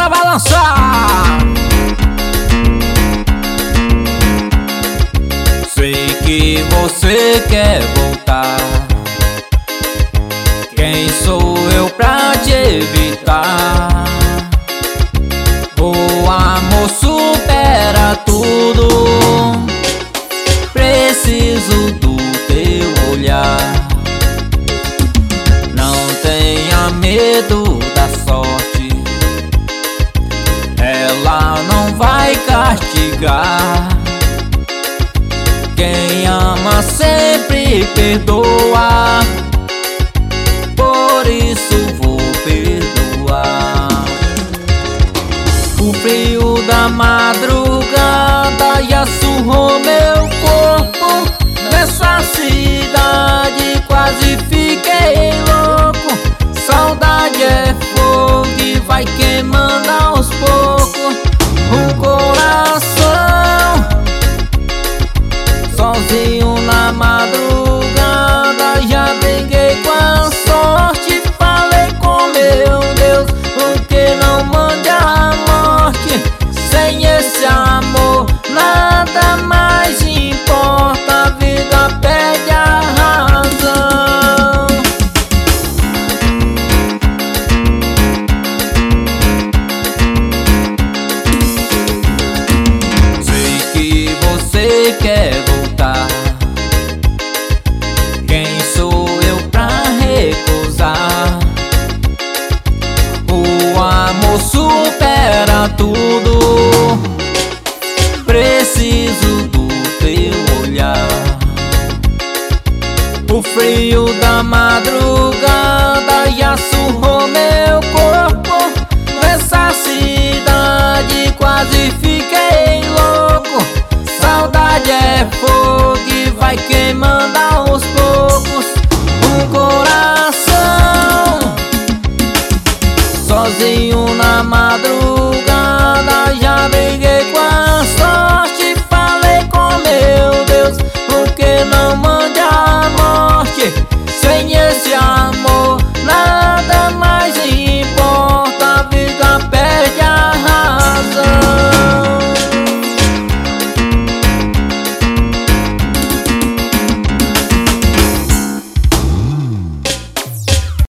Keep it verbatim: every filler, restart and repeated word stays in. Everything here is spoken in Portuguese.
bora balançar. Sei que você quer voltar. Quem sou eu pra te evitar? O amor supera tudo. Preciso do teu olhar. Não tenha medo da sorte, ela não vai castigar. Quem ama sempre perdoa, por isso vou perdoar. O frio da madrugada já surrou meu corpo. Nessa cidade quase fiquei louco. Saudade é fogo e vai queimando aos poucos o coração. Sozinho na madrugada já briguei com a sorte. Falei com meu Deus, por que não mande a morte? Sem esse amor nada mais importa, a vida perde a razão. Sei que você quer voltar. Quem sou eu pra recusar? O amor supera tudo. Preciso do teu olhar. O frio da madrugada já surrou meu corpo.